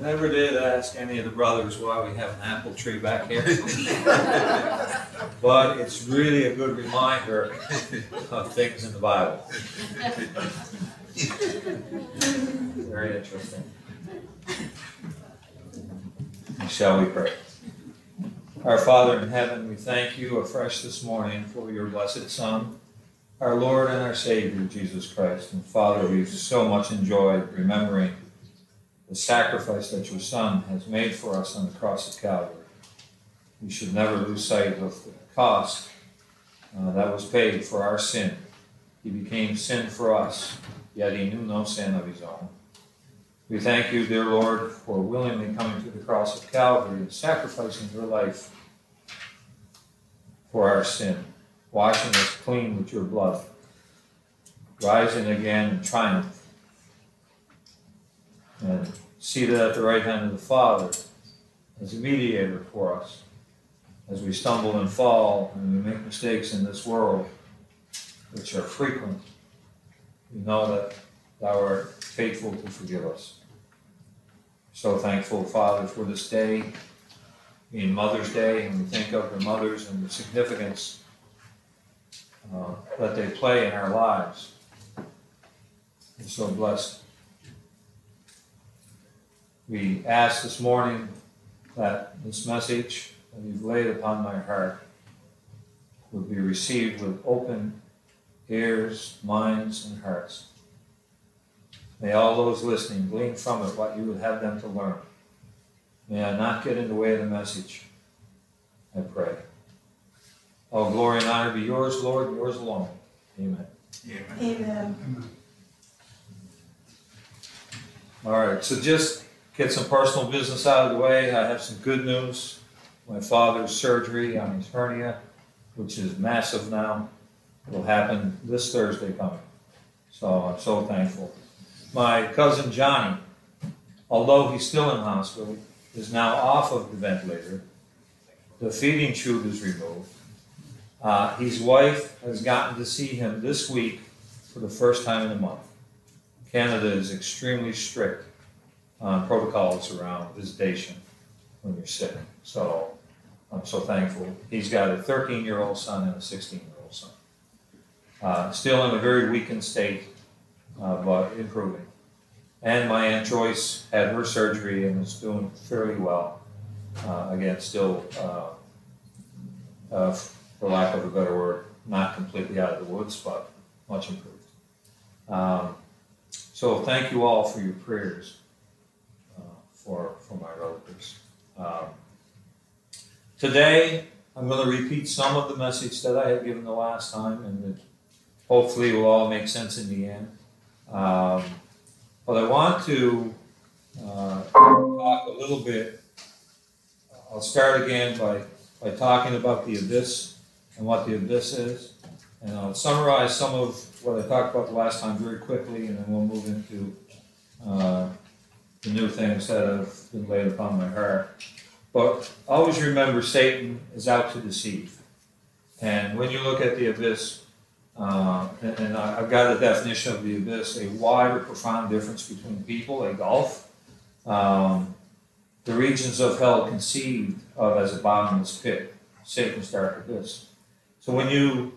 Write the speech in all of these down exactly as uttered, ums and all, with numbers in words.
never did ask any of the brothers why we have an apple tree back here. But it's really a good reminder of things in the Bible. Very interesting. Shall we pray? Our Father in heaven, we thank you afresh this morning for your blessed Son, our Lord and our Savior, Jesus Christ. And Father, we've so much enjoyed remembering the sacrifice that your Son has made for us on the cross of Calvary. We should never lose sight of the cost uh, that was paid for our sin. He became sin for us, yet he knew no sin of his own. We thank you, dear Lord, for willingly coming to the cross of Calvary and sacrificing your life for our sin, washing us clean with your blood, rising again in triumph, and seated at the right hand of the Father as a mediator for us. As we stumble and fall and we make mistakes in this world, which are frequent, we know that thou art faithful to forgive us. So thankful, Father, for this day, being Mother's Day, and we think of the mothers and the significance uh, that they play in our lives. We're so blessed. We ask this morning that this message that you've laid upon my heart would be received with open ears, minds, and hearts. May all those listening glean from it what you would have them to learn. May I not get in the way of the message, I pray. All glory and honor be yours, Lord, and yours alone. Amen. Amen. Amen. All right, so just get some personal business out of the way. I have some good news. My father's surgery on his hernia, which is massive now, will happen this Thursday coming. So I'm so thankful. My cousin Johnny, although he's still in hospital, is now off of the ventilator. The feeding tube is removed. Uh, his wife has gotten to see him this week for the first time in a month. Canada is extremely strict on protocols around visitation when you're sick. So I'm so thankful. He's got a thirteen-year-old son and a sixteen-year-old son. Uh, still in a very weakened state, uh, but improving. And my Aunt Joyce had her surgery and is doing fairly well. Uh, again, still, uh, uh, for lack of a better word, not completely out of the woods, but much improved. Um, so thank you all for your prayers uh, for, for my relatives. Um, today, I'm going to repeat some of the message that I had given the last time, and it hopefully will all make sense in the end. Um, but I want to uh, talk a little bit. I'll start again by, by talking about the abyss and what the abyss is. And I'll summarize some of what I talked about the last time very quickly, and then we'll move into uh, the new things that have been laid upon my heart. But always remember, Satan is out to deceive. And when you look at the abyss, uh, and, and I've got a definition of the abyss, a wide or profound difference between people, a gulf. Um, the regions of hell conceived of as a bottomless pit, Satan's dark abyss. So when you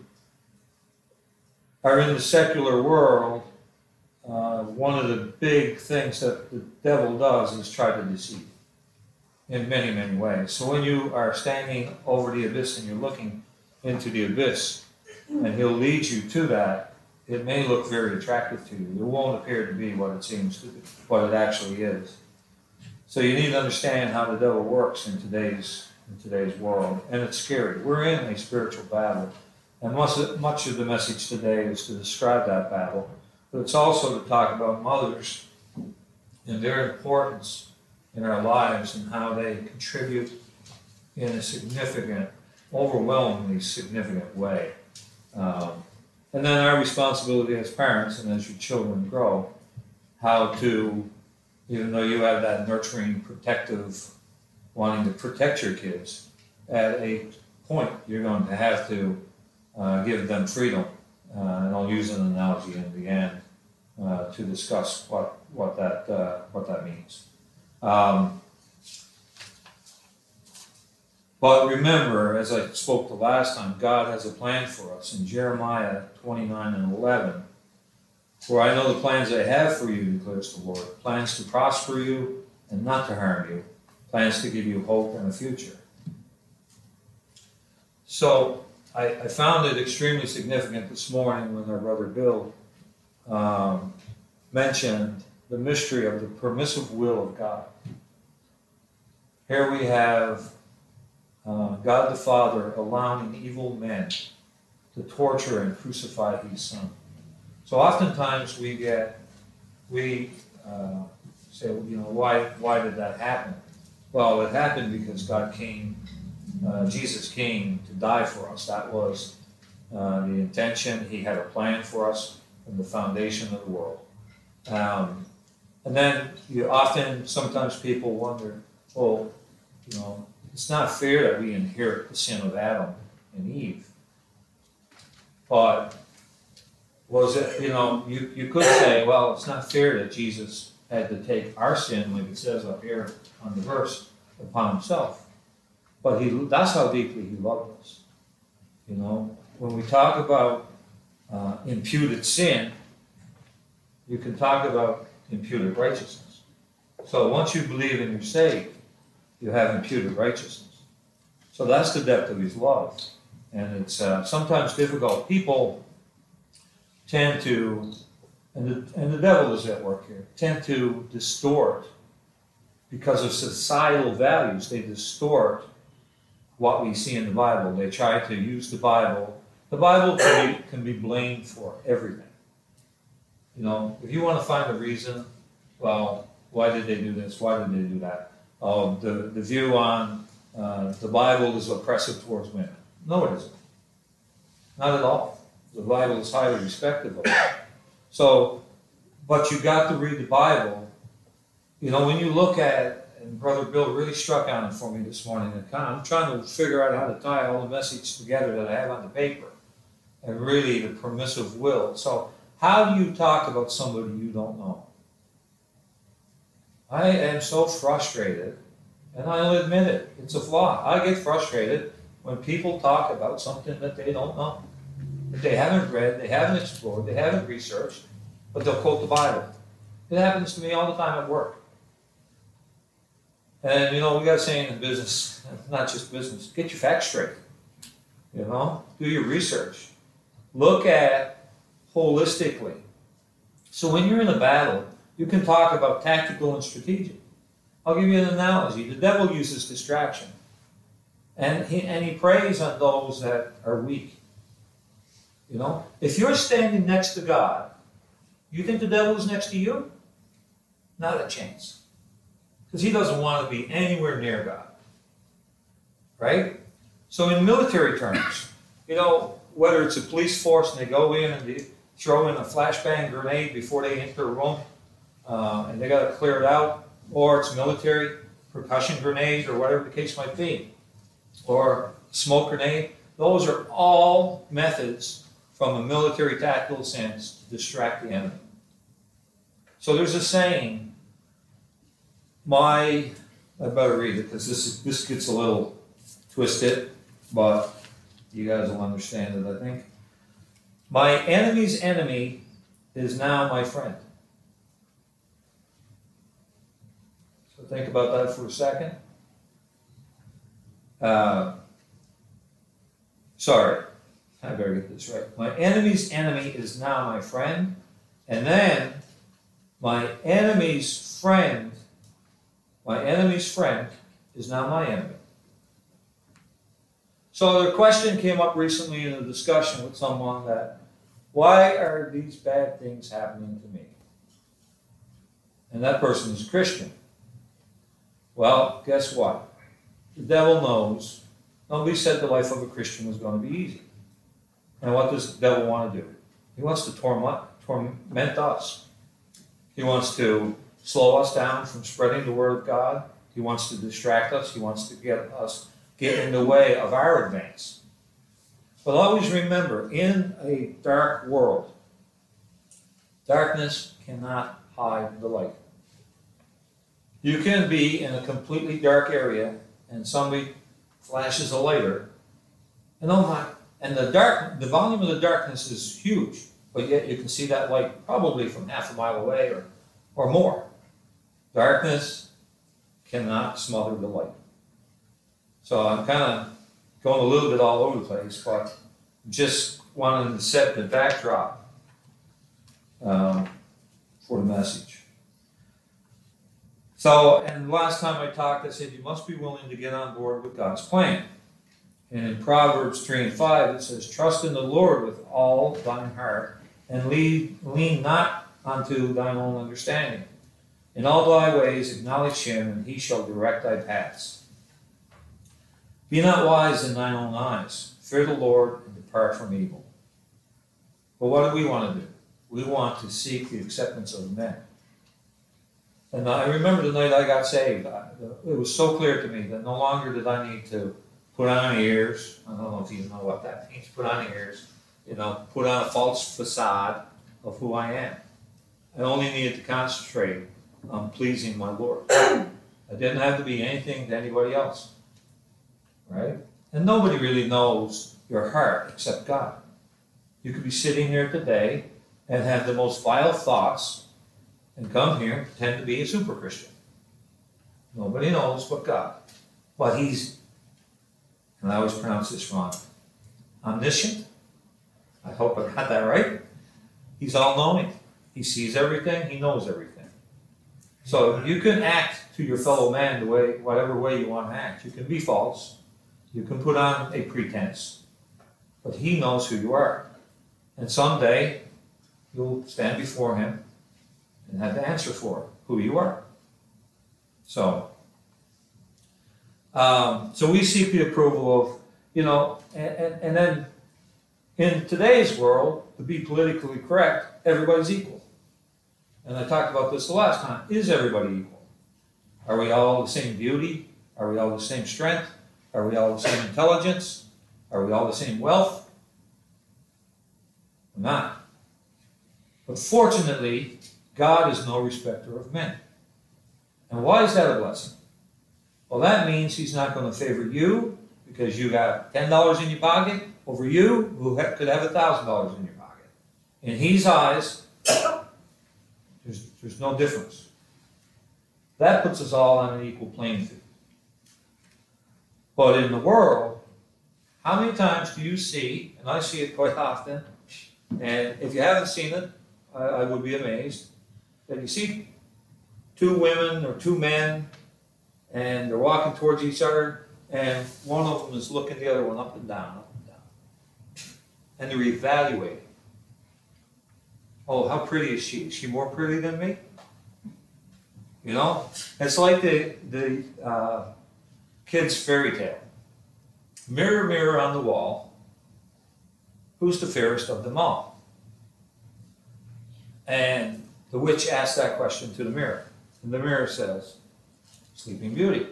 are in the secular world, uh, one of the big things that the devil does is try to deceive in many, many ways. So when you are standing over the abyss and you're looking into the abyss, and he'll lead you to that, it may look very attractive to you. It won't appear to be what it seems to be, what it actually is. So you need to understand how the devil works in today's in today's world, and it's scary. We're in a spiritual battle, and much of, much of the message today is to describe that battle, but it's also to talk about mothers and their importance in our lives and how they contribute in a significant, overwhelmingly significant way. Um, and then our responsibility as parents and as your children grow, how to, even though you have that nurturing, protective, wanting to protect your kids, at a point you're going to have to uh, give them freedom. Uh, and I'll use an analogy in the end uh, to discuss what what that uh, what that means. Um, but remember, as I spoke the last time, God has a plan for us in Jeremiah twenty-nine and eleven. For I know the plans I have for you, declares the Lord, plans to prosper you and not to harm you, plans to give you hope and a future. So I, I found it extremely significant this morning when our brother Bill um, mentioned the mystery of the permissive will of God. Here we have uh, God the Father allowing evil men to torture and crucify his Son. So oftentimes we get, we uh, say, you know, why, why did that happen? Well, it happened because God came, uh, Jesus came to die for us. That was uh, the intention. He had a plan for us from the foundation of the world. Um, and then you often, sometimes people wonder, well, you know, it's not fair that we inherit the sin of Adam and Eve. But was it, you know, you, you could say, well, it's not fair that Jesus had to take our sin, like it says up here on the verse, upon himself. But he, that's how deeply he loved us. You know, when we talk about uh, imputed sin, you can talk about imputed righteousness. So once you believe and you're saved, you have imputed righteousness. So that's the depth of his love. And it's uh, sometimes difficult. People tend to, and the, and the devil is at work here, tend to distort, because of societal values, they distort what we see in the Bible. They try to use the Bible. The Bible can be, can be blamed for everything. You know, if you want to find a reason, well, why did they do this? Why did they do that? Oh, the, the view on uh, the Bible is oppressive towards women. No, it isn't. Not at all. The Bible is highly respectable. So, but you got to read the Bible. You know, when you look at, and Brother Bill really struck on it for me this morning, and kind of, I'm trying to figure out how to tie all the message together that I have on the paper, and really the permissive will. So, how do you talk about somebody you don't know? I am so frustrated, and I'll admit it, it's a flaw. I get frustrated when people talk about something that they don't know, that they haven't read, they haven't explored, they haven't researched, but they'll quote the Bible. It happens to me all the time at work. And, you know, we got a saying in business, not just business, get your facts straight. You know, do your research. Look at holistically. So when you're in a battle, you can talk about tactical and strategic. I'll give you an analogy. The devil uses distraction. And he, and he preys on those that are weak. You know, if you're standing next to God, you think the devil is next to you? Not a chance. Because he doesn't want to be anywhere near God. Right? So in military terms, you know, whether it's a police force and they go in and they throw in a flashbang grenade before they enter a room, uh, and they got to clear it out, or it's military percussion grenade or whatever the case might be, or smoke grenade, those are all methods from a military tactical sense to distract the enemy. So there's a saying, my, I better read it because this is, this gets a little twisted, but you guys will understand it, I think. My enemy's enemy is now my friend. So think about that for a second. Uh, sorry, I better get this right. My enemy's enemy is now my friend, and then my enemy's friend, my enemy's friend is now my enemy. So the question came up recently in a discussion with someone that, why are these bad things happening to me? And that person is a Christian. Well, guess what? The devil knows. Nobody said the life of a Christian was going to be easy. And what does the devil want to do? He wants to torment, torment us. He wants to slow us down from spreading the word of God. He wants to distract us. He wants to get us get in the way of our advance. But always remember, in a dark world, darkness cannot hide the light. You can be in a completely dark area and somebody flashes a lighter, and oh my, and the dark, the volume of the darkness is huge, but yet you can see that light probably from half a mile away or, or more. Darkness cannot smother the light. So I'm kind of going a little bit all over the place, but just wanted to set the backdrop um, for the message. So, and last time I talked, I said you must be willing to get on board with God's plan. And in Proverbs three and five, it says, trust in the Lord with all thine heart, and lean, lean not unto thine own understanding. In all thy ways acknowledge him, and he shall direct thy paths. Be not wise in thine own eyes. Fear the Lord, and depart from evil. But what do we want to do? We want to seek the acceptance of men. And I remember the night I got saved, it was so clear to me that no longer did I need to put on ears. I don't know if you know what that means, put on ears. You know, put on a false facade of who I am. I only needed to concentrate on pleasing my Lord. I didn't have to be anything to anybody else. Right? And nobody really knows your heart except God. You could be sitting here today and have the most vile thoughts and come here and pretend to be a super Christian. Nobody knows but God. But he's, and I always pronounce this wrong, omniscient. I hope I got that right. He's all-knowing. He sees everything. He knows everything. So you can act to your fellow man the way, whatever way you want to act. You can be false. You can put on a pretense. But he knows who you are. And someday you'll stand before him and have to answer for who you are. So, um, so we seek the approval of, you know, and, and, and then in today's world, to be politically correct, everybody's equal. And I talked about this the last time. Is everybody equal? Are we all the same beauty? Are we all the same strength? Are we all the same intelligence? Are we all the same wealth? We're not. But fortunately, God is no respecter of men. And why is that a blessing? Well, that means he's not going to favor you because you got ten dollars in your pocket over you who could have one thousand dollars in your pocket. In his eyes, there's, there's no difference. That puts us all on an equal playing field. But in the world, how many times do you see, and I see it quite often, and if you haven't seen it, I, I would be amazed, that you see two women or two men, and they're walking towards each other, and one of them is looking the other one up and down, up and down. And they're evaluating. Oh, how pretty is she? Is she more pretty than me? You know? It's like the, the uh, kid's fairy tale. Mirror, mirror on the wall, who's the fairest of them all? And the witch asks that question to the mirror. And the mirror says, Sleeping Beauty.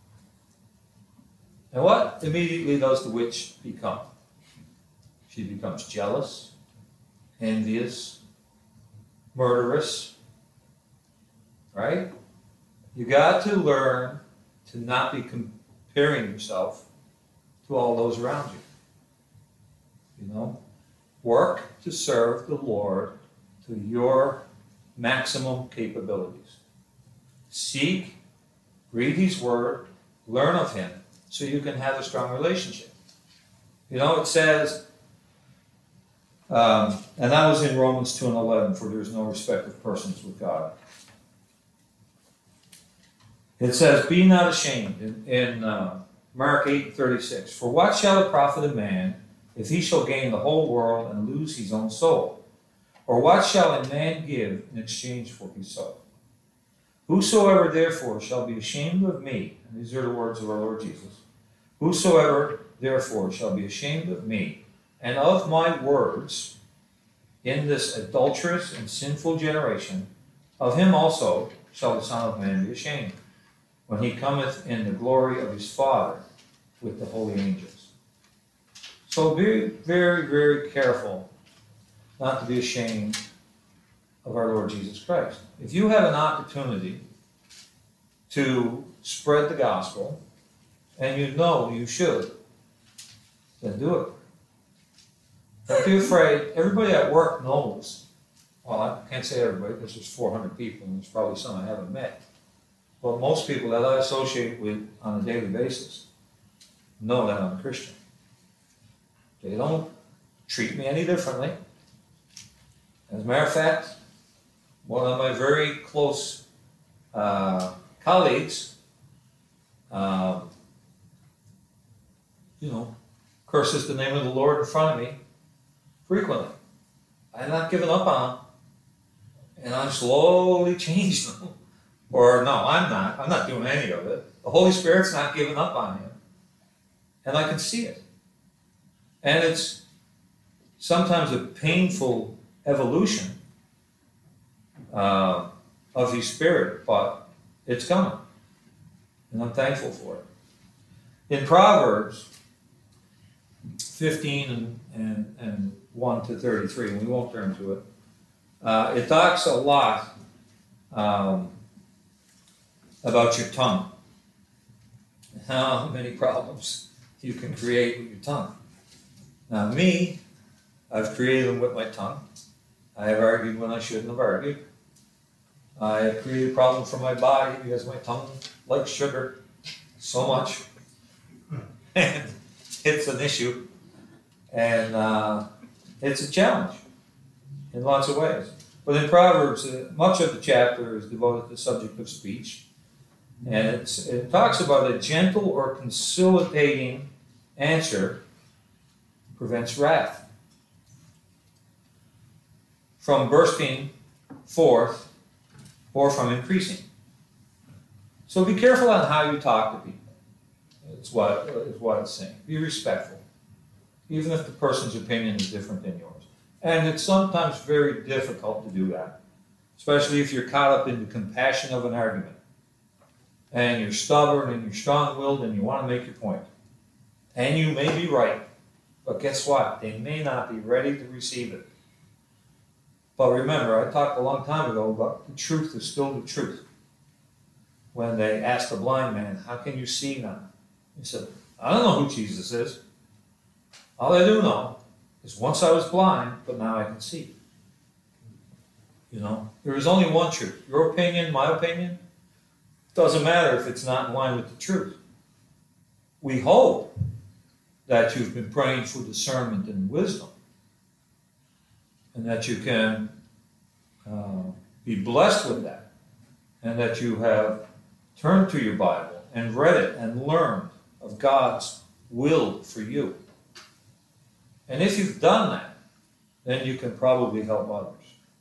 And what immediately does the witch become? She becomes jealous, envious, murderous, right? You got to learn to not be comparing yourself to all those around you. You know? Work to serve the Lord to your maximum capabilities. Seek, read his word, learn of him, so you can have a strong relationship. You know, it says, um, and that was in Romans two and eleven, for there is no respect of persons with God. It says, be not ashamed in, in uh, Mark eight thirty-six. For what shall it profit a man if he shall gain the whole world and lose his own soul? Or what shall a man give in exchange for his soul? Whosoever therefore shall be ashamed of me, and these are the words of our Lord Jesus, whosoever therefore shall be ashamed of me and of my words in this adulterous and sinful generation, of him also shall the Son of Man be ashamed, when he cometh in the glory of his Father with the holy angels. So be very, very careful not to be ashamed of our Lord Jesus Christ. If you have an opportunity to spread the gospel, and you know you should, then do it. Don't be afraid. Everybody at work knows. Well, I can't say everybody because there's four hundred people, and there's probably some I haven't met. But most people that I associate with on a daily basis know that I'm a Christian. They don't treat me any differently. As a matter of fact, one of my very close uh, colleagues, um, you know, curses the name of the Lord in front of me frequently. I'm not giving up on him, and I'm slowly changing them. Or no, I'm not. I'm not doing any of it. The Holy Spirit's not giving up on him, and I can see it. And it's sometimes a painful evolution uh, of his spirit, but it's coming, and I'm thankful for it. In Proverbs fifteen and, and, and one to thirty-three, and we won't turn to it, uh, it talks a lot um, about your tongue, and how many problems you can create with your tongue. Now me, I've created them with my tongue. I have argued when I shouldn't have argued. I have created problems for my body because my tongue likes sugar so much. And it's an issue. And uh, it's a challenge in lots of ways. But in Proverbs, uh, much of the chapter is devoted to the subject of speech. And it's, it talks about a gentle or conciliating answer prevents wrath from bursting forth or from increasing. So be careful on how you talk to people. It's what, it's what it's saying. Be respectful, even if the person's opinion is different than yours. And it's sometimes very difficult to do that, especially if you're caught up in the compassion of an argument. And you're stubborn and you're strong-willed and you want to make your point. And you may be right, but guess what? They may not be ready to receive it. But remember, I talked a long time ago about the truth is still the truth. When they asked the blind man, how can you see now? He said, I don't know who Jesus is. All I do know is once I was blind, but now I can see. You know, there is only one truth. Your opinion, my opinion, doesn't matter if it's not in line with the truth. We hope that you've been praying for discernment and wisdom, and that you can uh, be blessed with that, and that you have turned to your Bible and read it and learned of God's will for you. And if you've done that, then you can probably help others.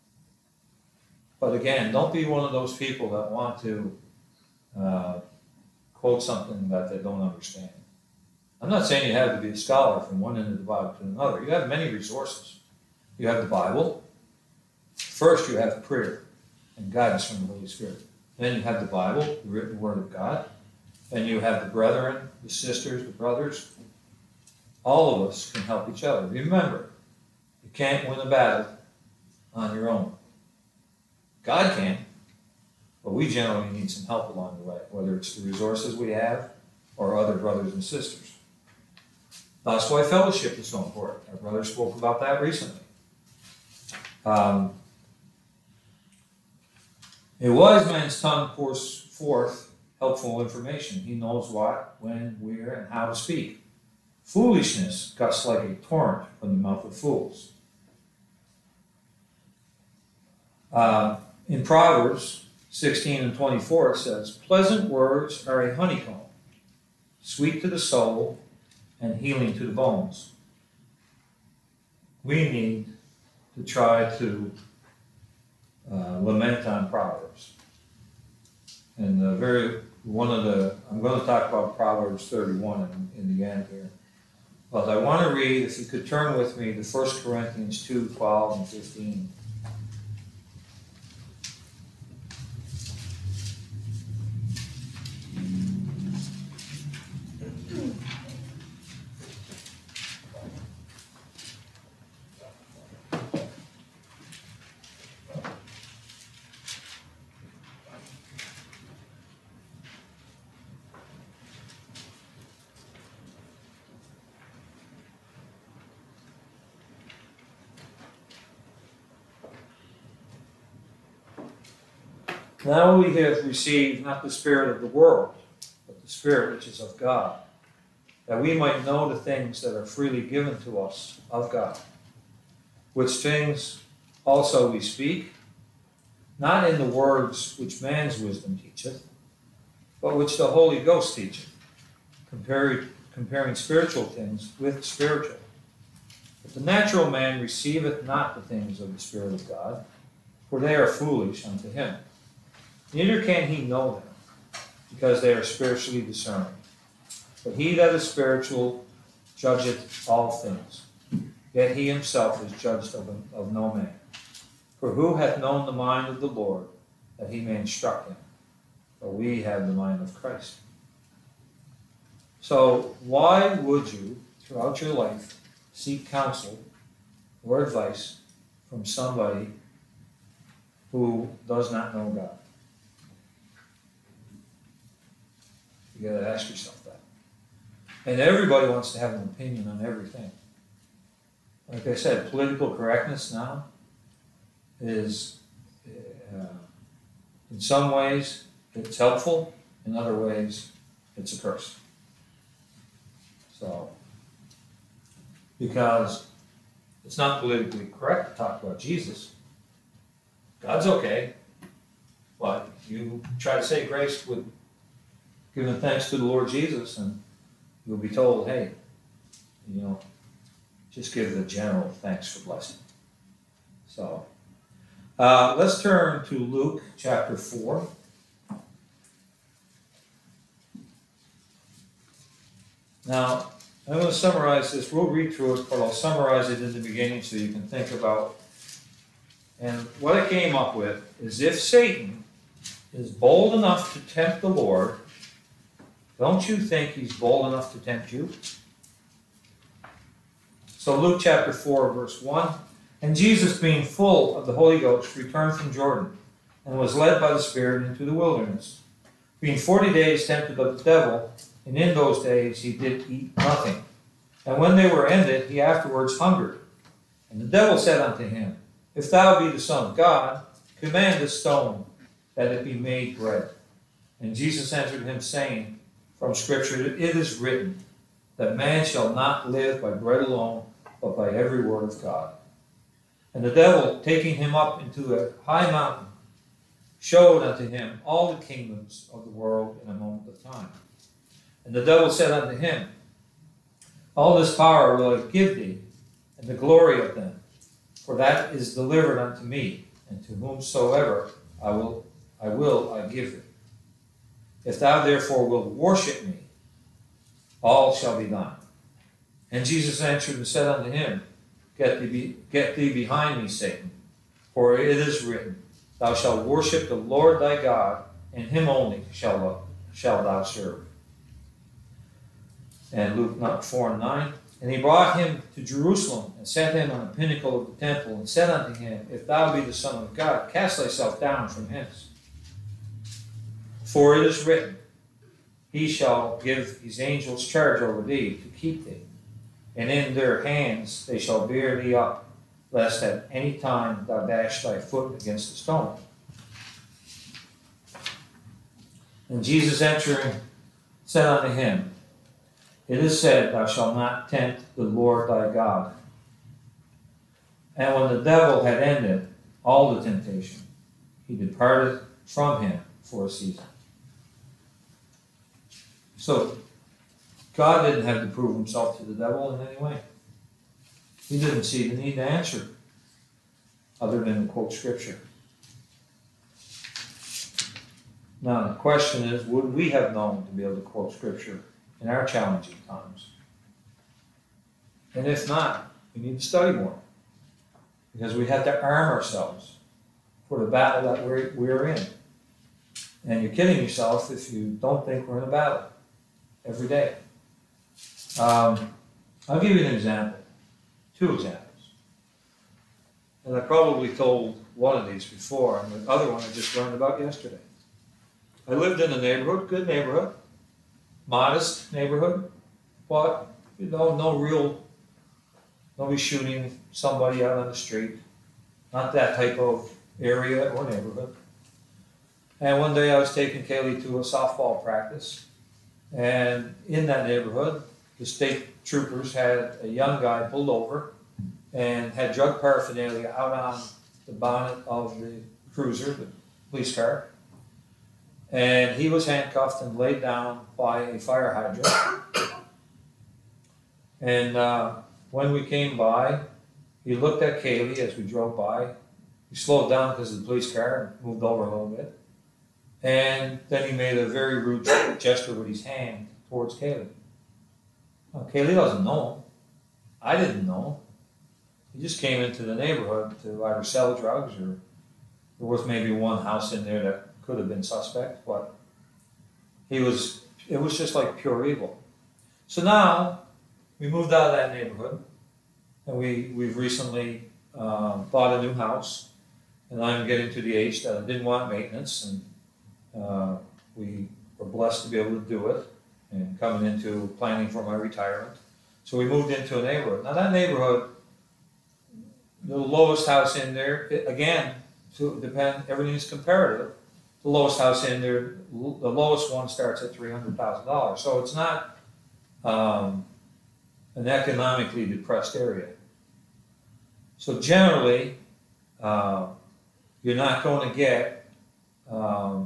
But again, don't be one of those people that want to uh, quote something that they don't understand. I'm not saying you have to be a scholar from one end of the Bible to another. You have many resources. You have the Bible. First, you have prayer and guidance from the Holy Spirit. Then you have the Bible, the written Word of God. Then you have the brethren, the sisters, the brothers. All of us can help each other. Remember, you can't win a battle on your own. God can, but we generally need some help along the way, whether it's the resources we have or other brothers and sisters. That's why fellowship is so important. Our brother spoke about that recently. Um, a wise man's tongue pours forth helpful information. He knows what, when, where, and how to speak. Foolishness gusts like a torrent from the mouth of fools. Uh, in Proverbs sixteen and twenty-four, it says, pleasant words are a honeycomb, sweet to the soul and healing to the bones. We need to try to uh, lament on Proverbs. And the very one of the, I'm going to talk about Proverbs thirty-one in, in the end here. But I want to read, if you could turn with me to First Corinthians two, twelve and fifteen. Now we have received not the spirit of the world, but the Spirit which is of God, that we might know the things that are freely given to us of God, which things also we speak, not in the words which man's wisdom teacheth, but which the Holy Ghost teacheth, comparing, comparing spiritual things with spiritual. But the natural man receiveth not the things of the Spirit of God, for they are foolish unto him. Neither can he know them, because they are spiritually discerned. But he that is spiritual judgeth all things, yet he himself is judged of, of no man. For who hath known the mind of the Lord, that he may instruct him? For we have the mind of Christ. So why would you, throughout your life, seek counsel or advice from somebody who does not know God? You got to ask yourself that. And everybody wants to have an opinion on everything. Like I said, political correctness now is, uh, in some ways, it's helpful. In other ways, it's a curse. So, because it's not politically correct to talk about Jesus. God's okay, but you try to say grace with giving thanks to the Lord Jesus, and you'll be told, hey, you know, just give the general thanks for blessing. So, uh, let's turn to Luke chapter four. Now, I'm going to summarize this. We'll read through it, but I'll summarize it in the beginning so you can think about. And what I came up with is, if Satan is bold enough to tempt the Lord, don't you think he's bold enough to tempt you? So Luke chapter four, verse one. And Jesus, being full of the Holy Ghost, returned from Jordan, and was led by the Spirit into the wilderness, being forty days tempted of the devil, and in those days he did eat nothing. And when they were ended, he afterwards hungered. And the devil said unto him, If thou be the Son of God, command this stone that it be made bread. And Jesus answered him, saying, From Scripture it is written, that man shall not live by bread alone, but by every word of God. And the devil, taking him up into a high mountain, showed unto him all the kingdoms of the world in a moment of time. And the devil said unto him, All this power will I give thee, and the glory of them, for that is delivered unto me, and to whomsoever I will I will I give it. If thou therefore wilt worship me, all shall be thine. And Jesus answered and said unto him, Get thee, be, get thee behind me, Satan, for it is written, Thou shalt worship the Lord thy God, and him only shall, shalt thou serve. And Luke four and nine. And he brought him to Jerusalem, and set him on a pinnacle of the temple, and said unto him, If thou be the Son of God, cast thyself down from hence. For it is written, He shall give his angels charge over thee, to keep thee. And in their hands they shall bear thee up, lest at any time thou dash thy foot against a stone. And Jesus answering said unto him, It is said, Thou shalt not tempt the Lord thy God. And when the devil had ended all the temptation, he departed from him for a season. So, God didn't have to prove himself to the devil in any way. He didn't see the need to answer, other than to quote Scripture. Now, the question is, would we have known to be able to quote Scripture in our challenging times? And if not, we need to study more, because we have to arm ourselves for the battle that we're, we're in. And you're kidding yourself if you don't think we're in a battle every day. Um, I'll give you an example, two examples. And I probably told one of these before, and the other one I just learned about yesterday. I lived in a neighborhood, good neighborhood, modest neighborhood, but, you know, no real, nobody shooting somebody out on the street, not that type of area or neighborhood. And one day I was taking Kaylee to a softball practice. And in that neighborhood, the state troopers had a young guy pulled over and had drug paraphernalia out on the bonnet of the cruiser, the police car. And he was handcuffed and laid down by a fire hydrant. And uh, when we came by, he looked at Kaylee as we drove by. He slowed down because of the police car and moved over a little bit. And then he made a very rude gesture with his hand towards Kaylee. Now, Kaylee doesn't know him. I didn't know him. He just came into the neighborhood to either sell drugs, or there was maybe one house in there that could have been suspect, but he was, it was just like pure evil. So now we moved out of that neighborhood, and we, we've recently uh, bought a new house, and I'm getting to the age that I didn't want maintenance, and uh, we were blessed to be able to do it, and coming into planning for my retirement. So we moved into a neighborhood. Now that neighborhood, the lowest house in there, it, again, to depend, everything is comparative. The lowest house in there, the lowest one starts at three hundred thousand dollars. So it's not um, an economically depressed area. So generally, uh, you're not going to get um,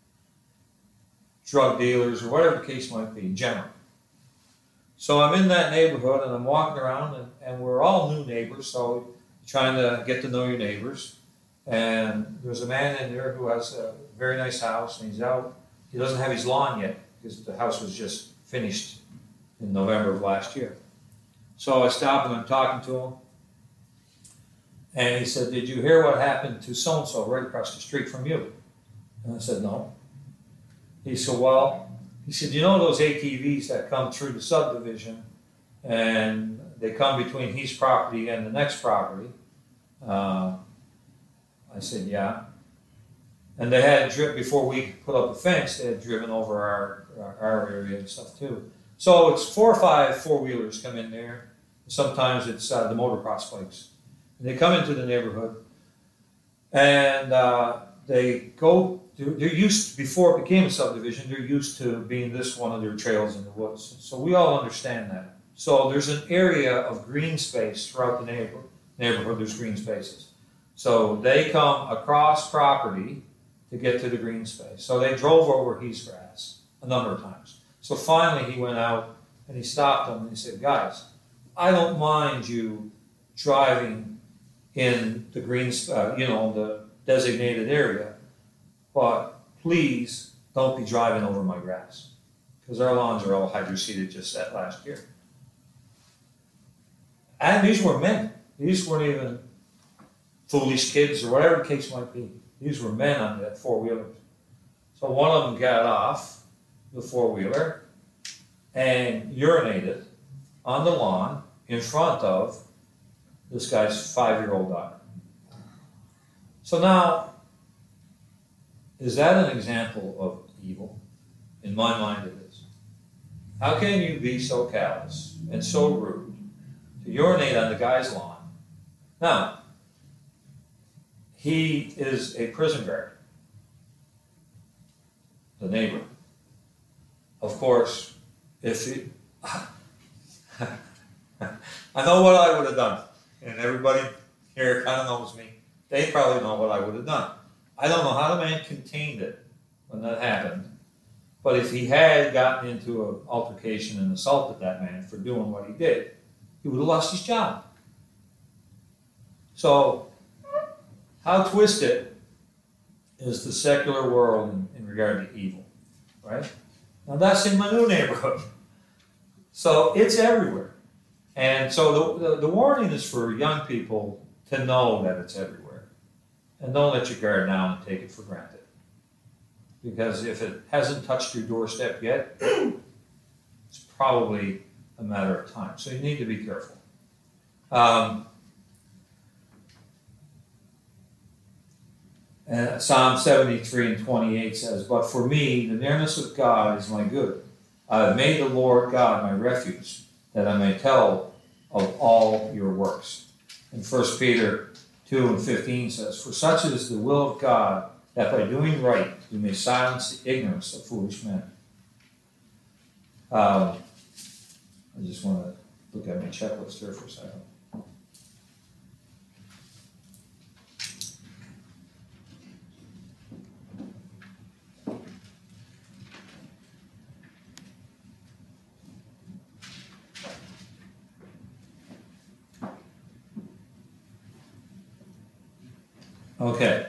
drug dealers or whatever the case might be, generally. So I'm in that neighborhood and I'm walking around, and, and we're all new neighbors, so trying to get to know your neighbors. And there's a man in there who has a very nice house, and he's out. He doesn't have his lawn yet because the house was just finished in November of last year. So I stop and I'm talking to him. And he said, "Did you hear what happened to so-and-so right across the street from you?" And I said, "No." He said, "Well," he said, "you know those A T Vs that come through the subdivision and they come between his property and the next property?" Uh, I said, "Yeah." And they had driven, before we put up a fence, they had driven over our, our, our area and stuff too. So it's four or five four-wheelers come in there. Sometimes it's uh, the motocross bikes. And they come into the neighborhood, and uh, they go, they're, they're used, before it became a subdivision, they're used to being this one of their trails in the woods. So we all understand that. So there's an area of green space throughout the neighborhood. Neighborhood, there's green spaces. So they come across property to get to the green space. So they drove over his grass a number of times. So finally he went out and he stopped them and he said, "Guys, I don't mind you driving in the green, uh, you know, the designated area, but please don't be driving over my grass, because our lawns are all hydro-seeded just that last year." And these were men. These weren't even foolish kids or whatever the case might be. These were men on that four-wheeler. So one of them got off the four-wheeler and urinated on the lawn in front of this guy's five-year-old daughter. So now, is that an example of evil? In my mind, it is. How can you be so callous and so rude to urinate on the guy's lawn? Now, he is a prison guard, the neighbor. Of course, if he, I know what I would have done, and everybody here kind of knows me. They probably know what I would have done. I don't know how the man contained it when that happened, but if he had gotten into an altercation and assaulted that man for doing what he did, he would have lost his job. So, how twisted is the secular world in, in regard to evil, right? Now that's in my new neighborhood. So it's everywhere. And so the, the, the warning is for young people to know that it's everywhere. And don't let your guard down and take it for granted. Because if it hasn't touched your doorstep yet, it's probably a matter of time. So you need to be careful. Um, And Psalm seventy-three and twenty-eight says, "But for me, the nearness of God is my good. I have made the Lord God my refuge, that I may tell of all your works." And First Peter two and fifteen says, "For such is the will of God, that by doing right you may silence the ignorance of foolish men. Um, I just want to look at my checklist here for a second. Okay.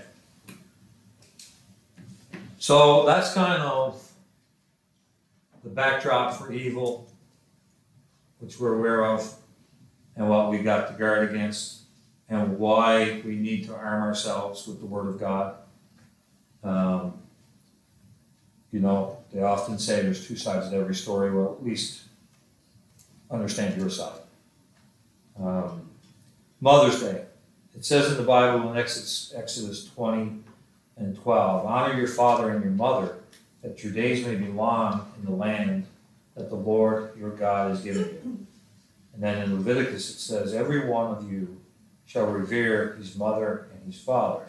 So that's kind of the backdrop for evil, which we're aware of, and what we got to guard against, and why we need to arm ourselves with the Word of God. Um, you know, they often say there's two sides to every story. Well, at least understand your side. Um, Mother's Day. It says in the Bible in Exodus, Exodus twenty and twelve, honor your father and your mother, that your days may be long in the land that the Lord your God has given you. And then in Leviticus it says, every one of you shall revere his mother and his father.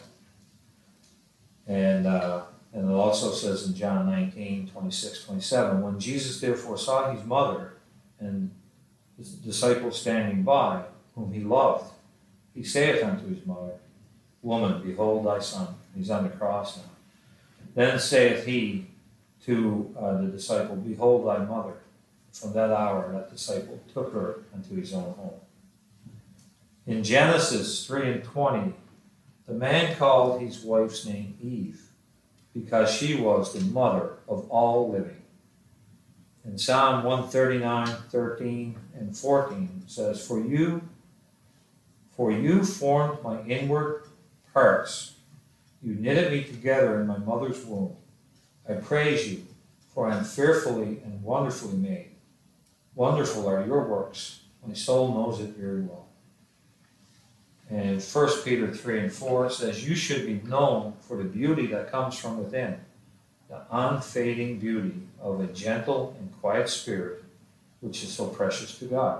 And uh, and it also says in John nineteen, twenty-six, twenty-seven, when Jesus therefore saw his mother and his disciples standing by, whom he loved, he saith unto his mother, woman, behold thy son. He's on the cross now. Then saith he to uh, the disciple, behold thy mother. From that hour that disciple took her unto his own home. In Genesis three and twenty, the man called his wife's name Eve, because she was the mother of all living. In Psalm one thirty-nine, thirteen and fourteen says, For you, for you formed my inward parts. You knitted me together in my mother's womb. I praise you, for I am fearfully and wonderfully made. Wonderful are your works. My soul knows it very well. And First Peter three and four says, you should be known for the beauty that comes from within, the unfading beauty of a gentle and quiet spirit, which is so precious to God.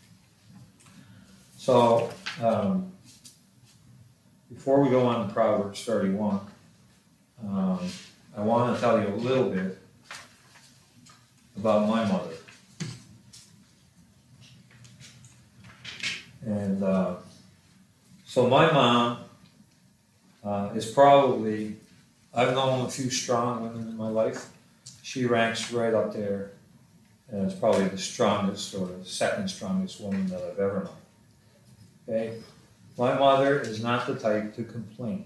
So, um, before we go on to Proverbs thirty-one, um, I want to tell you a little bit about my mother. And uh, so my mom uh, is probably, I've known a few strong women in my life. She ranks right up there as probably the strongest or the second strongest woman that I've ever known. Okay? My mother is not the type to complain.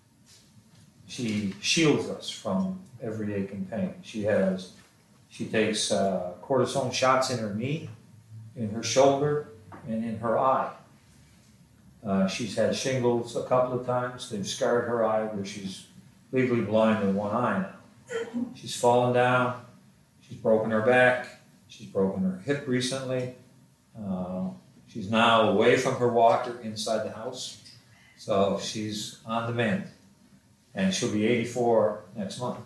She shields us from every ache and pain. She has, she takes uh, cortisone shots in her knee, in her shoulder, and in her eye. Uh, she's had shingles a couple of times. They've scarred her eye where she's legally blind in one eye now. She's fallen down. She's broken her back. She's broken her hip recently. Uh, she's now away from her walker inside the house. So she's on the mend. And she'll be eighty-four next month.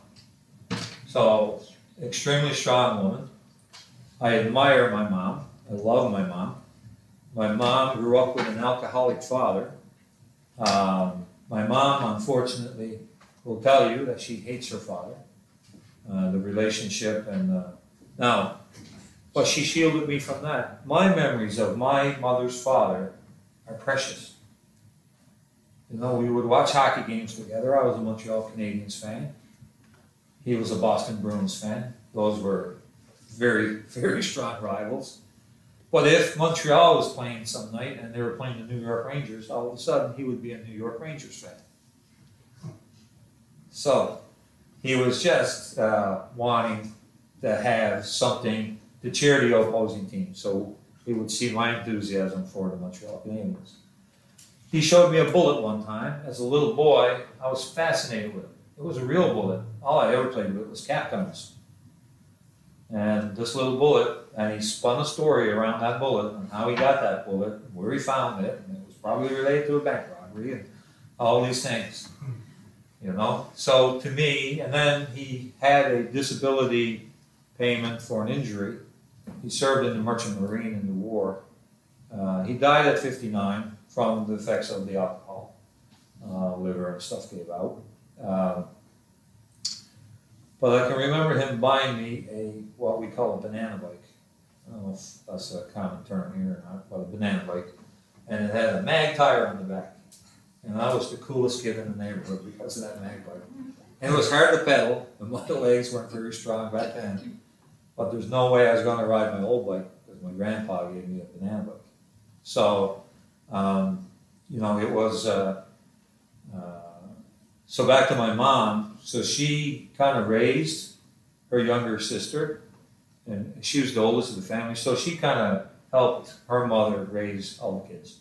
So, extremely strong woman. I admire my mom. I love my mom. My mom grew up with an alcoholic father. Um, my mom, unfortunately, will tell you that she hates her father, uh, the relationship, and uh, now, but she shielded me from that. My memories of my mother's father are precious. You know, we would watch hockey games together. I was a Montreal Canadiens fan. He was a Boston Bruins fan. Those were very, very strong rivals. But if Montreal was playing some night and they were playing the New York Rangers, all of a sudden he would be a New York Rangers fan. So he was just uh, wanting to have something to cheer the opposing team. So he would see my enthusiasm for the Montreal Canadiens. He showed me a bullet one time. As a little boy, I was fascinated with it. It was a real bullet. All I ever played with was cap guns. And this little bullet, and he spun a story around that bullet and how he got that bullet, where he found it, and it was probably related to a bank robbery and all these things, you know. So to me, and then he had a disability payment for an injury. He served in the Merchant Marine in the war. Uh, he died at fifty-nine from the effects of the alcohol. Uh, liver and stuff gave out. Uh, but I can remember him buying me a, what we call a banana bike. I don't know if that's a common term here or not, but a banana bike. And it had a mag tire on the back. And I was the coolest kid in the neighborhood because of that mag bike. And it was hard to pedal, and my legs weren't very strong back then. But there's no way I was going to ride my old bike because my grandpa gave me a banana bike. So, um, you know, it was, uh, uh, so back to my mom. So she kind of raised her younger sister, and she was the oldest of the family. So she kind of helped her mother raise all the kids.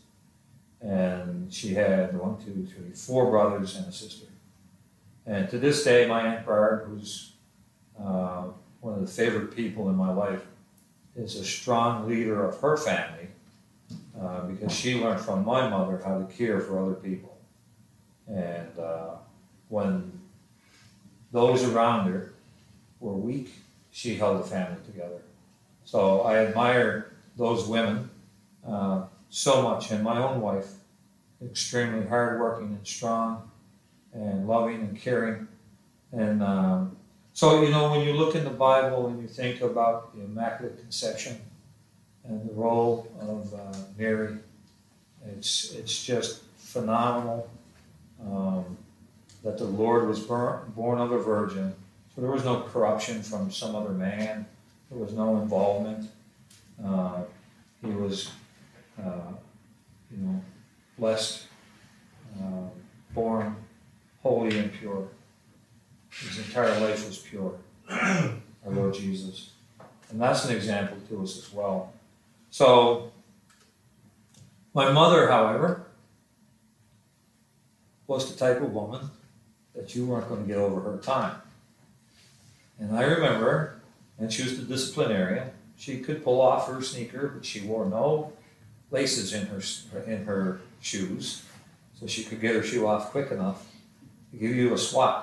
And she had one, two, three, four brothers and a sister. And to this day, my Aunt Barb, who's uh, one of the favorite people in my life, is a strong leader of her family uh, because she learned from my mother how to care for other people. And uh, when those around her were weak, she held the family together. So I admire those women uh, so much, and my own wife, extremely hardworking and strong and loving and caring. And um, so, you know, when you look in the Bible and you think about the Immaculate Conception and the role of uh, Mary, it's it's just phenomenal um, that the Lord was born, born of a virgin. So there was no corruption from some other man. There was no involvement. Uh, he was, uh, you know, blessed, uh, born holy and pure. His entire life was pure, our Lord Jesus. And that's an example to us as well. So, my mother, however, was the type of woman that you weren't going to get over her time. And I remember, and she was the disciplinarian, she could pull off her sneaker, but she wore no laces in her in her shoes, so she could get her shoe off quick enough to give you a swat.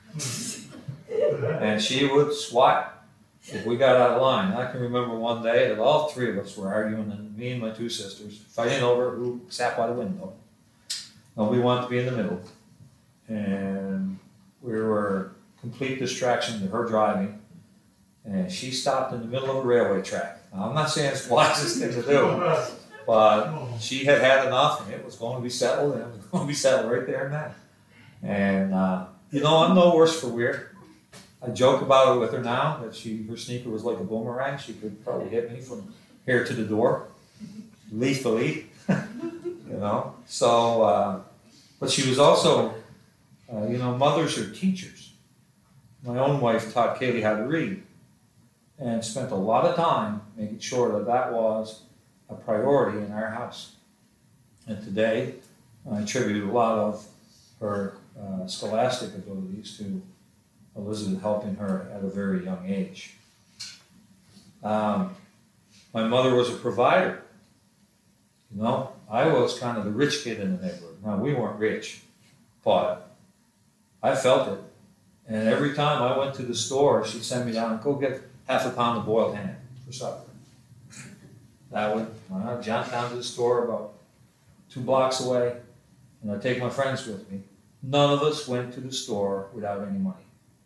And she would swat if we got out of line. I can remember one day that all three of us were arguing, and me and my two sisters, fighting over who sat by the window. Nobody wanted to be in the middle. And we were complete distraction to her driving. And she stopped in the middle of a railway track. Now, I'm not saying it's the wisest thing to do, but she had had enough, and it was going to be settled, and it was going to be settled right there and then. And, uh, you know, I'm no worse for wear. I joke about it with her now, that she her sneaker was like a boomerang. She could probably hit me from here to the door, lethally, you know. So, uh, but she was also, uh, you know, mothers are teachers. My own wife taught Kaylee how to read and spent a lot of time making sure that that was a priority in our house. And today, I attribute a lot of her uh, scholastic abilities to Elizabeth helping her at a very young age. Um, my mother was a provider. You know, I was kind of the rich kid in the neighborhood. Now, we weren't rich, but I felt it. And every time I went to the store, she'd send me down and go get half a pound of boiled ham for supper. That would, I'd jaunt down to the store about two blocks away, and I'd take my friends with me. None of us went to the store without any money.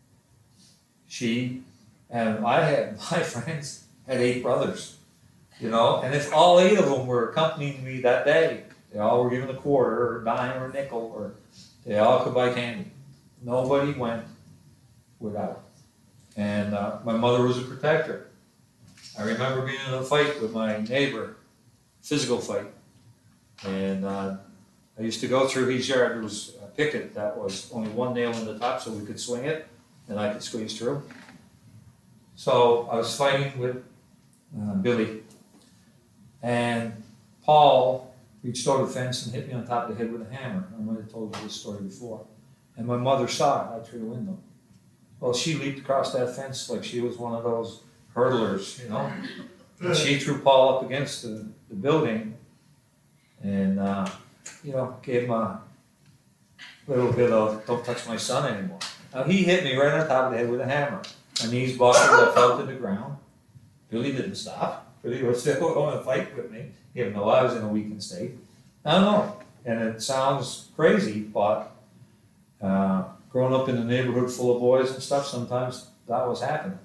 She and I had, my friends had eight brothers, you know, and if all eight of them were accompanying me that day, they all were given a quarter or a dime or a nickel, or they all could buy candy. Nobody went without. And uh, my mother was a protector. I remember being in a fight with my neighbor, physical fight. And uh, I used to go through his yard. There was a picket that was only one nail in the top so we could swing it, and I could squeeze through. So I was fighting with uh, Billy, and Paul reached over the fence and hit me on top of the head with a hammer. I might have told you this story before. And my mother saw it out through the window. Well, she leaped across that fence like she was one of those hurdlers, you know. And she threw Paul up against the, the building and, uh, you know, gave him a little bit of, don't touch my son anymore. Now, he hit me right on top of the head with a hammer. My knees buckled, I fell to the ground. Billy didn't stop. Billy was still going to fight with me, even though I was in a weakened state. I don't know. And it sounds crazy, but uh, growing up in a neighborhood full of boys and stuff, sometimes that was happening.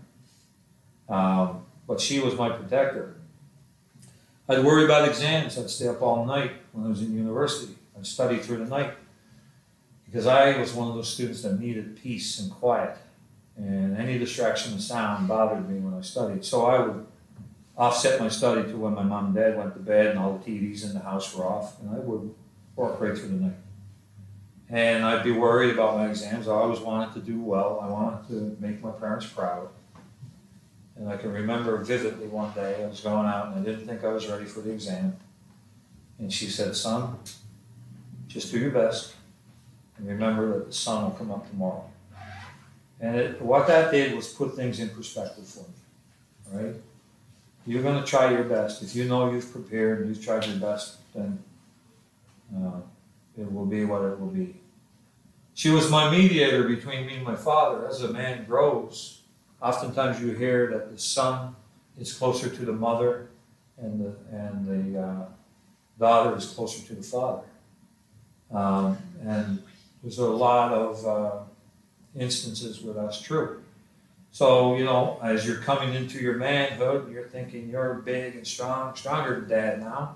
Um, but she was my protector. I'd worry about exams. I'd stay up all night when I was in university. I'd study through the night because I was one of those students that needed peace and quiet. And any distraction of sound bothered me when I studied. So I would offset my study to when my mom and dad went to bed and all the T Vs in the house were off, and I would work right through the night. And I'd be worried about my exams. I always wanted to do well. I wanted to make my parents proud. And I can remember vividly one day I was going out and I didn't think I was ready for the exam. And she said, "Son, just do your best and remember that the sun will come up tomorrow." And it, what that did was put things in perspective for me, right? You're going to try your best. If you know you've prepared and you've tried your best, then uh, it will be what it will be. She was my mediator between me and my father. As a man grows, oftentimes you hear that the son is closer to the mother and the, and the uh, daughter is closer to the father. Um, and there's a lot of uh, instances where that's true. So, you know, as you're coming into your manhood, you're thinking you're big and strong, stronger than Dad now.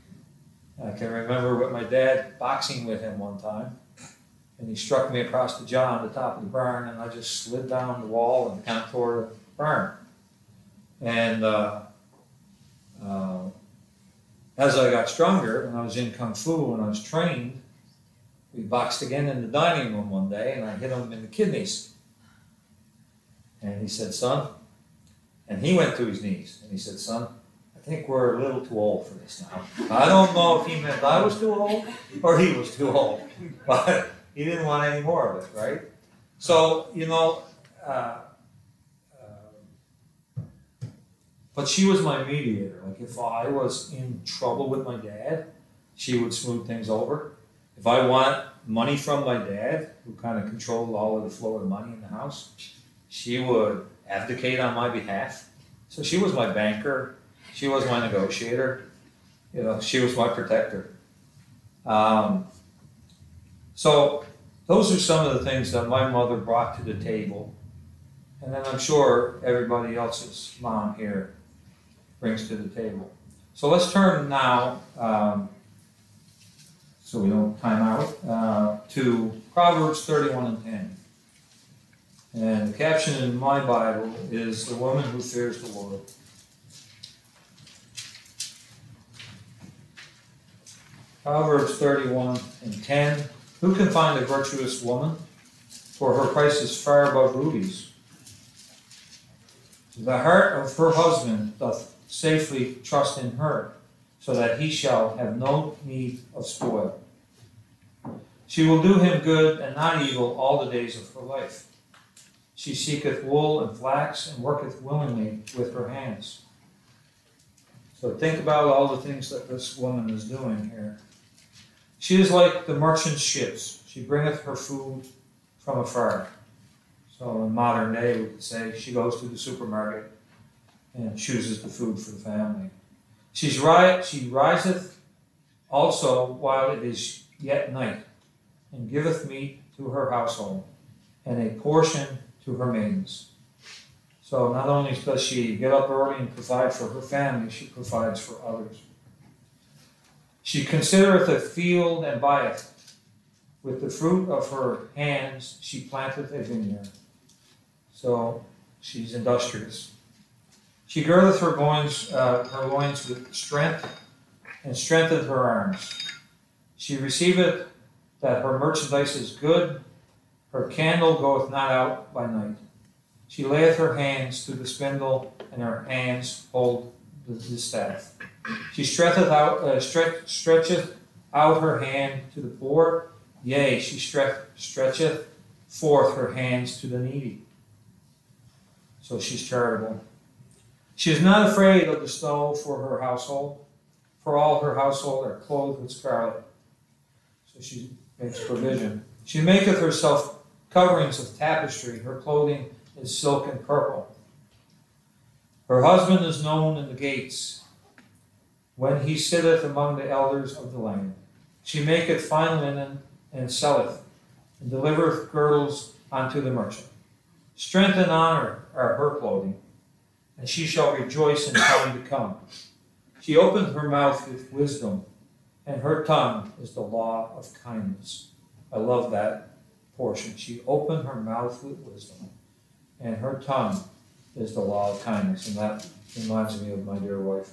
I can remember with my dad boxing with him one time, and he struck me across the jaw on the top of the barn, and I just slid down the wall and contoured the barn. And uh, uh, as I got stronger, and I was in Kung Fu and I was trained, we boxed again in the dining room one day, and I hit him in the kidneys. And he said, "Son," and he went to his knees, and he said, "Son, I think we're a little too old for this now." I don't know if he meant I was too old or he was too old, but he didn't want any more of it, right? So, you know, uh, uh, but she was my mediator. Like if I was in trouble with my dad, she would smooth things over. If I want money from my dad, who kind of controlled all of the flow of the money in the house, she would advocate on my behalf. So she was my banker. She was my negotiator. You know, she was my protector. Um, so those are some of the things that my mother brought to the table. And then I'm sure everybody else's mom here brings to the table. So let's turn now, um, so we don't time out, uh, to Proverbs thirty-one and ten. And the caption in my Bible is "The woman who fears the Lord." Proverbs thirty-one and ten. Who can find a virtuous woman? For her price is far above rubies. The heart of her husband doth safely trust in her, so that he shall have no need of spoil. She will do him good and not evil all the days of her life. She seeketh wool and flax, and worketh willingly with her hands. So think about all the things that this woman is doing here. She is like the merchant ships. She bringeth her food from afar. So in modern day, we could say she goes to the supermarket and chooses the food for the family. She's ri- she riseth also while it is yet night, and giveth meat to her household, and a portion to her maidens. So not only does she get up early and provide for her family, she provides for others. She considereth a field and buyeth. With the fruit of her hands she planteth a vineyard. So she's industrious. She girdeth her loins, uh, her loins with strength, and strengtheneth her arms. She receiveth that her merchandise is good. Her candle goeth not out by night. She layeth her hands to the spindle, and her hands hold the, the staff. She stretcheth out, uh, stretch, stretcheth out her hand to the poor. Yea, she stretch, stretcheth forth her hands to the needy. So she's charitable. She is not afraid of the snow for her household, for all her household are clothed with scarlet. So she makes provision. She maketh herself coverings of tapestry. Her clothing is silk and purple. Her husband is known in the gates, when he sitteth among the elders of the land. She maketh fine linen and selleth. and delivereth girdles unto the merchant. Strength and honor are her clothing, and she shall rejoice in time to come. She opened her mouth with wisdom, and her tongue is the law of kindness. I love that portion. She opened her mouth with wisdom, and her tongue is the law of kindness. And that reminds me of my dear wife.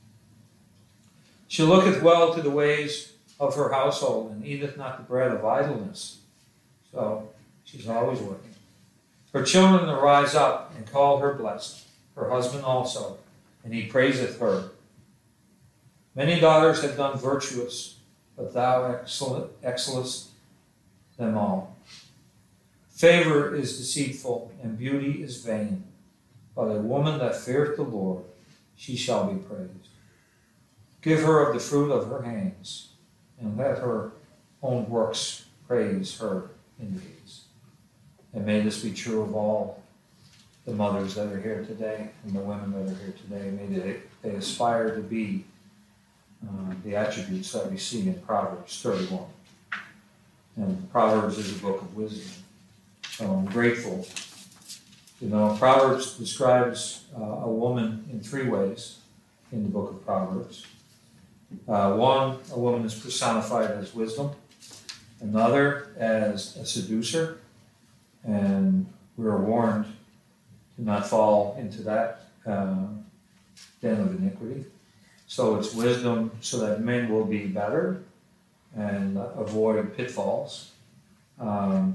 She looketh well to the ways of her household, and eateth not the bread of idleness. So she's always working. Her children arise up and call her blessed, her husband also, and he praiseth her. Many daughters have done virtuous, but thou excellest them all. Favor is deceitful, and beauty is vain, but a woman that feareth the Lord, she shall be praised. Give her of the fruit of her hands, and let her own works praise her in these. And may this be true of all the mothers that are here today, and the women that are here today. May they, they aspire to be uh, the attributes that we see in Proverbs thirty-one. And Proverbs is a book of wisdom. So I'm grateful. You know, Proverbs describes uh, a woman in three ways in the book of Proverbs. Uh, one, a woman is personified as wisdom. Another, as a seducer. And we are warned to not fall into that uh, den of iniquity. So it's wisdom so that men will be better and avoid pitfalls, um,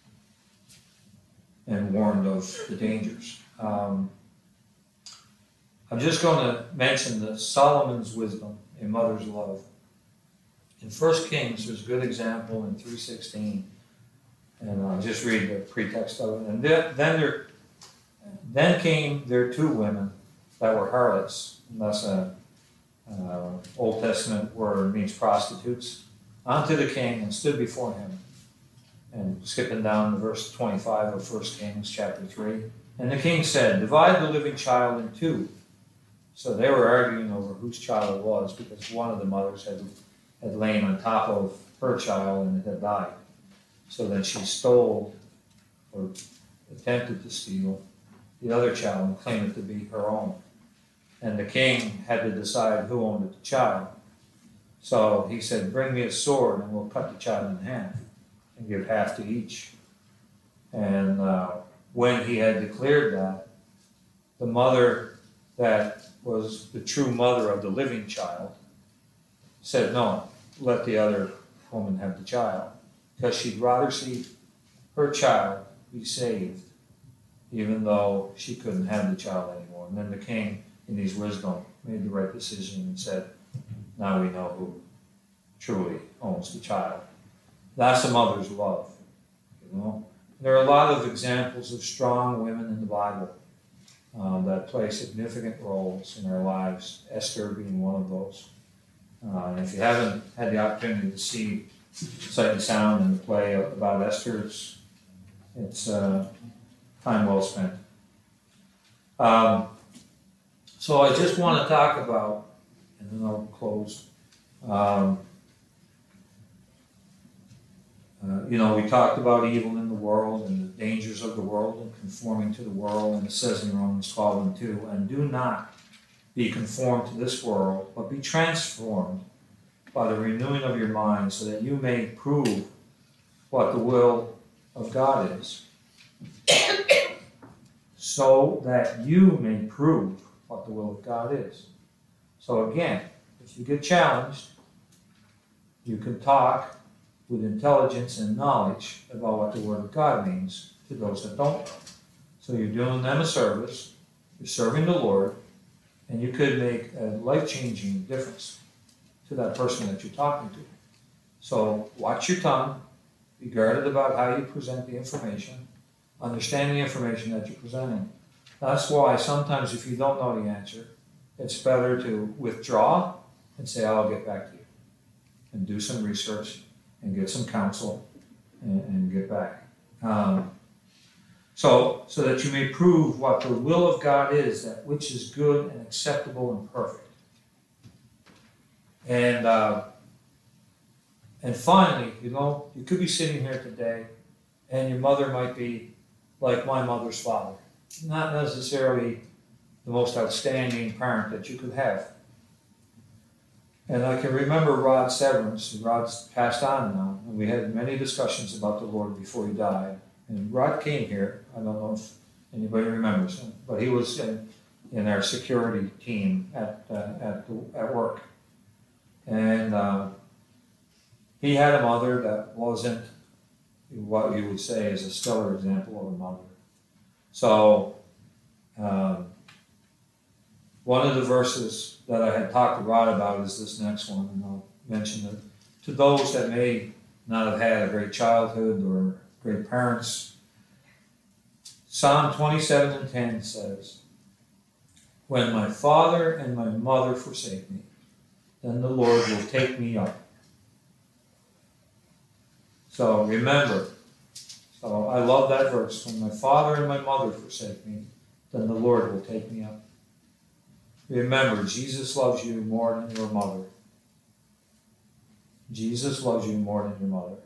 and warned of the dangers. Um, I'm just going to mention the Solomon's wisdom, a mother's love. In First Kings, there's a good example in three sixteen, and I'll just read the pretext of it. And then, then there, then came there two women that were harlots, and that's a uh, Old Testament word, means prostitutes, unto the king, and stood before him. And skipping down to verse twenty-five of First Kings chapter three. And the king said, divide the living child in two. So they were arguing over whose child it was, because one of the mothers had, had lain on top of her child and it had died. So then she stole, or attempted to steal, the other child and claimed it to be her own. And the king had to decide who owned the child. So he said, bring me a sword and we'll cut the child in half and give half to each. And uh, when he had declared that, the mother that was the true mother of the living child said, no, let the other woman have the child, because she'd rather see her child be saved, even though she couldn't have the child anymore. And then the king, in his wisdom, made the right decision and said, now we know who truly owns the child. That's a mother's love. You know, there are a lot of examples of strong women in the Bible um, that play significant roles in our lives. Esther being one of those. Uh, and if you haven't had the opportunity to see Sight and Sound and the play about Esther, it's, it's uh, time well spent. Um, so I just want to talk about, and then I'll close. Um, Uh, you know, we talked about evil in the world and the dangers of the world and conforming to the world, and it says in Romans twelve and two, and do not be conformed to this world, but be transformed by the renewing of your mind, so that you may prove what the will of God is. So that you may prove what the will of God is. So again, if you get challenged, you can talk with intelligence and knowledge about what the Word of God means to those that don't know. So you're doing them a service, you're serving the Lord, and you could make a life-changing difference to that person that you're talking to. So watch your tongue, be guarded about how you present the information, understand the information that you're presenting. That's why sometimes if you don't know the answer, it's better to withdraw and say, I'll get back to you, and do some research and get some counsel and, and get back. Um, so, so that you may prove what the will of God is, that which is good and acceptable and perfect. And uh, And finally, you know, you could be sitting here today and your mother might be like my mother's father. Not necessarily the most outstanding parent that you could have. And I can remember Rod Severance, Rod's passed on now, and we had many discussions about the Lord before he died. And Rod came here, I don't know if anybody remembers him, but he was in, in our security team at, uh, at, the, at work. And uh, he had a mother that wasn't what you would say is a stellar example of a mother. So, um, one of the verses that I had talked to Rod about is this next one, and I'll mention it. To those that may not have had a great childhood or great parents, Psalm twenty-seven and ten says, when my father and my mother forsake me, then the Lord will take me up. So remember, so I love that verse, when my father and my mother forsake me, then the Lord will take me up. Remember, Jesus loves you more than your mother. Jesus loves you more than your mother.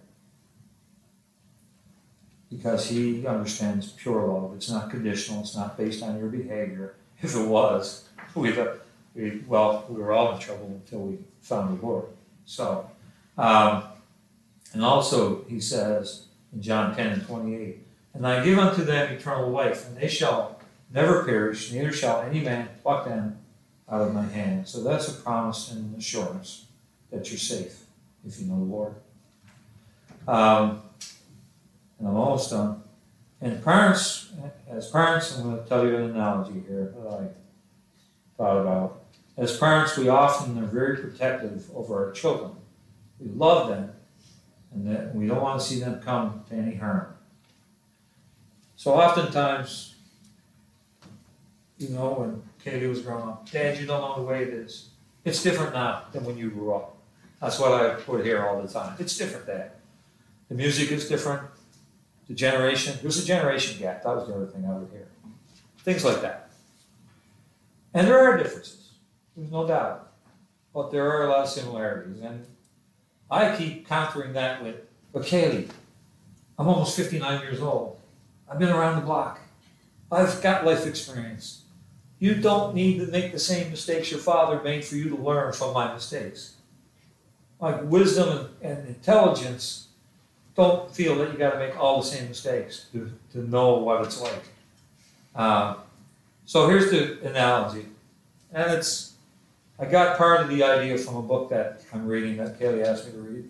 Because he understands pure love. It's not conditional. It's not based on your behavior. If it was, we'd, we, well, we were all in trouble until we found the Lord. So, um, and also he says in John ten and twenty-eight, and I give unto them eternal life, and they shall never perish, neither shall any man pluck them out of my hand. So that's a promise and an assurance that you're safe if you know the Lord. Um, and I'm almost done. And parents, as parents, I'm going to tell you an analogy here that I thought about. As parents, we often are very protective over our children. We love them, and that we don't want to see them come to any harm. So oftentimes, you know, when Katie was growing up, Dad, you don't know the way it is. It's different now than when you grew up. That's what I would hear all the time. It's different, Dad. The music is different. The generation, there's a generation gap. That was the other thing I would hear. Things like that. And there are differences. There's no doubt. But there are a lot of similarities. And I keep countering that with, but Kaylee, I'm almost fifty-nine years old. I've been around the block. I've got life experience. You don't need to make the same mistakes your father made for you to learn from my mistakes. Like wisdom and, and intelligence, don't feel that you got to make all the same mistakes to, to know what it's like. Uh, so here's the analogy. And it's, I got part of the idea from a book that I'm reading that Kaylee asked me to read.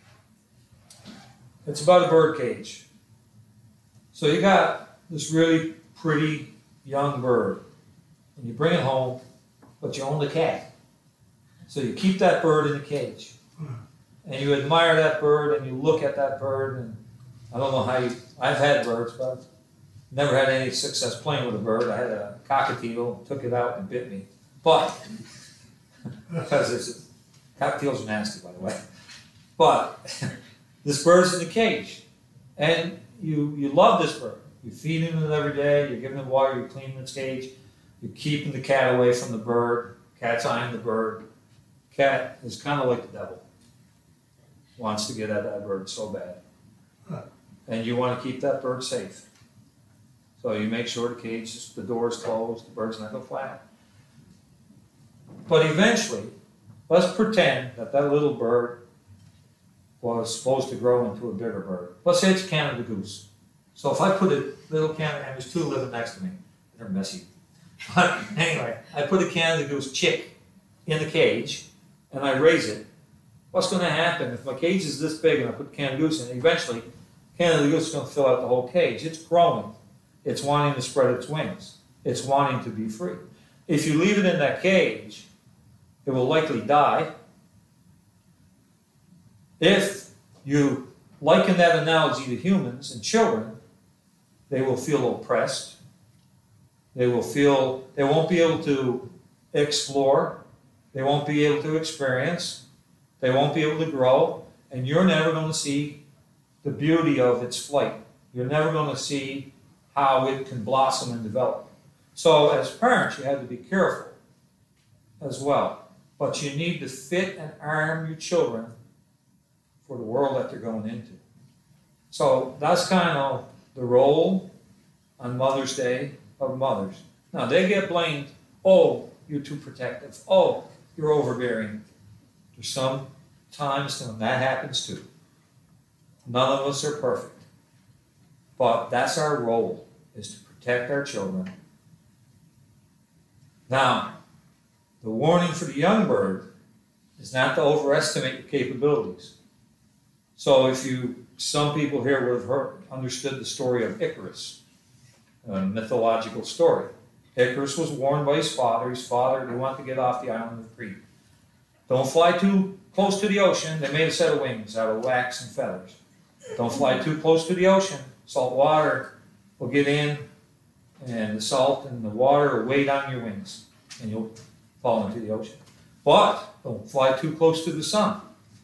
It's about a bird cage. So you got this really pretty young bird, and you bring it home, but you own the cat. So you keep that bird in the cage. And you admire that bird, and you look at that bird, and I don't know how you, I've had birds, but never had any success playing with a bird. I had a cockatiel, took it out and bit me. But, because it's, cockatiels are nasty, by the way. But, this bird's in the cage, and you, you love this bird. You're feeding it every day, you're giving it water, you're cleaning its cage, you're keeping the cat away from the bird, cat's eyeing the bird. Cat is kind of like the devil. Wants to get at that bird so bad. And you want to keep that bird safe. So you make sure the cage, the door is closed, the bird's not going to fly. But eventually, let's pretend that that little bird was supposed to grow into a bigger bird. Let's say it's a Canada goose. So if I put a little Canada, and there's two living next to me, they're messy. But anyway, I put a Canada goose chick in the cage, and I raise it. What's going to happen if my cage is this big and I put Canada goose in it? Eventually, Canada goose is going to fill out the whole cage. It's growing. It's wanting to spread its wings. It's wanting to be free. If you leave it in that cage, it will likely die. If you liken that analogy to humans and children, they will feel oppressed. They will feel, they won't be able to explore. They won't be able to experience. They won't be able to grow. And you're never going to see the beauty of its flight. You're never going to see how it can blossom and develop. So as parents, you have to be careful as well. But you need to fit and arm your children for the world that they're going into. So that's kind of the role on Mother's Day of mothers. Now, they get blamed, oh, you're too protective. Oh, you're overbearing. There's some times when that happens too. None of us are perfect. But that's our role, is to protect our children. Now, the warning for the young bird is not to overestimate your capabilities. So if you, some people here would have heard, understood the story of Icarus, a mythological story. Icarus was warned by his father. His father, they wanted to get off the island of Crete. Don't fly too close to the ocean. They made a set of wings out of wax and feathers. Don't fly too close to the ocean. Salt water will get in, and the salt and the water will weigh down your wings, and you'll fall into the ocean. But don't fly too close to the sun,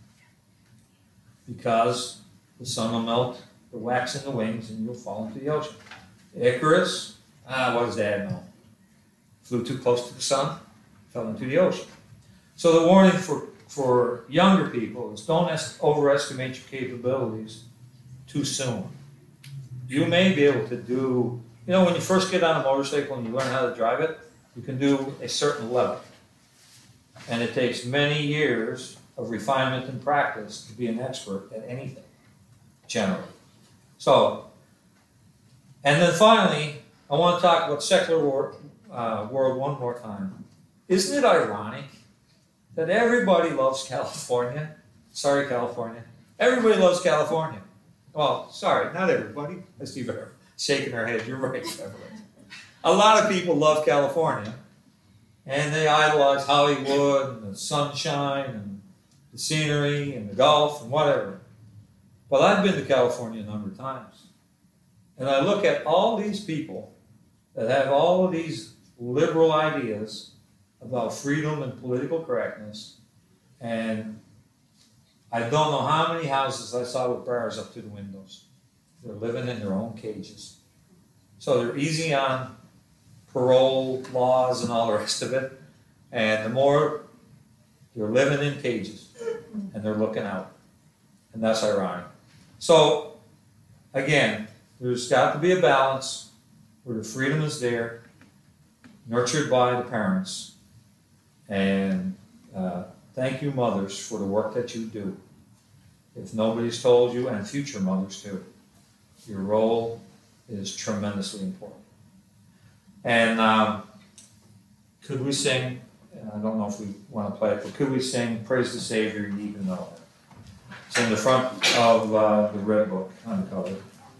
because the sun will melt the wax in the wings, and you'll fall into the ocean. Icarus, ah, what does Dad know? Flew too close to the sun, fell into the ocean. So the warning for, for younger people is don't est- overestimate your capabilities too soon. You may be able to do, you know, when you first get on a motorcycle and you learn how to drive it, you can do a certain level. And it takes many years of refinement and practice to be an expert at anything, generally. So, and then finally, I want to talk about secular war, uh, world one more time. Isn't it ironic that everybody loves California? Sorry, California. Everybody loves California. Well, sorry, not everybody. I see her shaking her head. You're right, Beverly. A lot of people love California, and they idolize Hollywood and the sunshine and the scenery and the Gulf and whatever. But I've been to California a number of times, and I look at all these people that have all of these liberal ideas about freedom and political correctness, and I don't know how many houses I saw with bars up to the windows. They're living in their own cages. So they're easy on parole laws and all the rest of it. And the more they're living in cages and they're looking out. And that's ironic. So, again, there's got to be a balance where the freedom is there, nurtured by the parents. And uh, thank you, mothers, for the work that you do. If nobody's told you, and future mothers too, your role is tremendously important. And um, could we sing, I don't know if we want to play it, but could we sing Praise the Savior, Ye Who Know It? It's in the front of uh, the Red Book on the cover.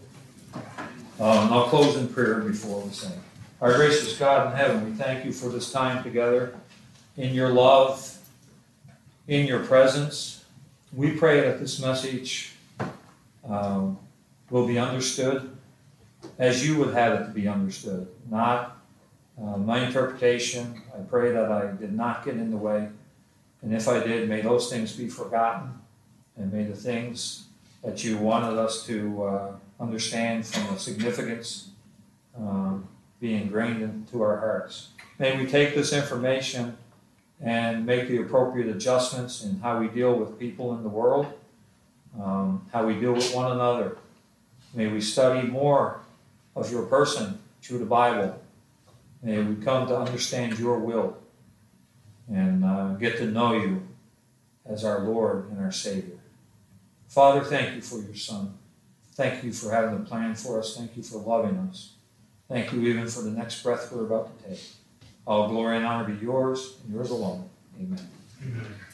Um, I'll close in prayer before we sing. Our gracious God in heaven, we thank you for this time together in your love, in your presence. We pray that this message um, will be understood as you would have it to be understood, not uh, my interpretation. I pray that I did not get in the way, and if I did, may those things be forgotten, and may the things that you wanted us to uh, understand from the significance um, be ingrained into our hearts. May we take this information and make the appropriate adjustments in how we deal with people in the world, um, how we deal with one another. May we study more of your person through the Bible. May we come to understand your will and uh, get to know you as our Lord and our Savior. Father, thank you for your Son. Thank you for having a plan for us. Thank you for loving us. Thank you even for the next breath we're about to take. All glory and honor be yours, and yours alone. Amen. Amen.